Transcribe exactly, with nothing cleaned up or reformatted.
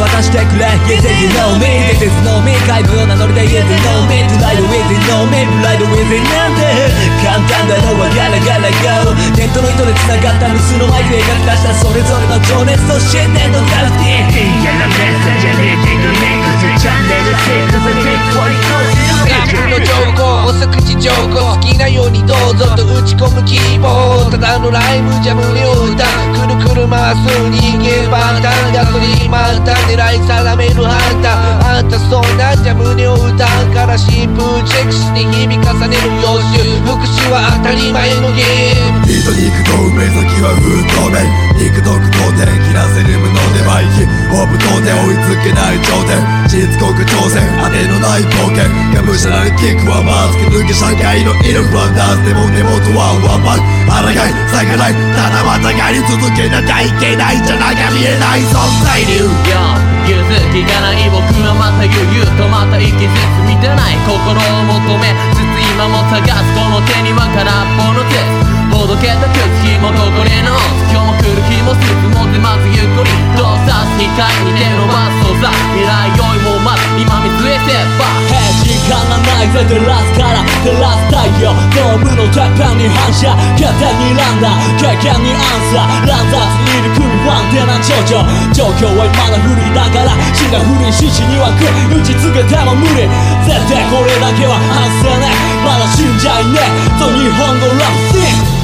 渡してくれ Yes you know me This is no me 怪物なノリで Yes you know me To ride with you know me To ride with you なんて簡単だろうガラガラ Go ネットの糸で繋がった無数のマイクで描き出したそれぞれの情熱と信念のグラフィティやらメッセージリーディングミックスチャンネルシックスティック割り自分の情報、即時情報好きなようにどうぞと打ち込むキーボードただのライブじゃ無料だくるくる回す人間パターンガソリン満タン狙い定めるハンターあんたそうなんじゃ胸を歌うから新風チェックして日々重ねる予習復讐は当たり前のゲーム人肉と梅先は不透明肉毒当店切らせる無能でバイキホープ当店追いつけない頂点しつこく挑戦果てのない冒険がむしゃらにキックはマスク抜け社会のイルフランダーズでも根元はワンパン抗い逆らいただまたがり続けなきゃいけないじゃなきゃ見えない存在流勇気がない僕はまた悠々とまた息絶満たない心を求めつつ今も探すこの手には空っぽの手ほどけた空気もここで直す今日も来る日も進もうてまずゆっくりどうさす光に手伸ばすそうさ未来よりもまず今見据えてば時間がないぜ照らすから照らす太陽ドームのてっぺんに反射決定にランダー経験にアンサー乱雑にいる国不安定な状況状況はまだ不利だから死んだふり獅子には食い打ちつけても無理絶対これだけは外せねえまだ死んじゃいねえと日本語ラップシン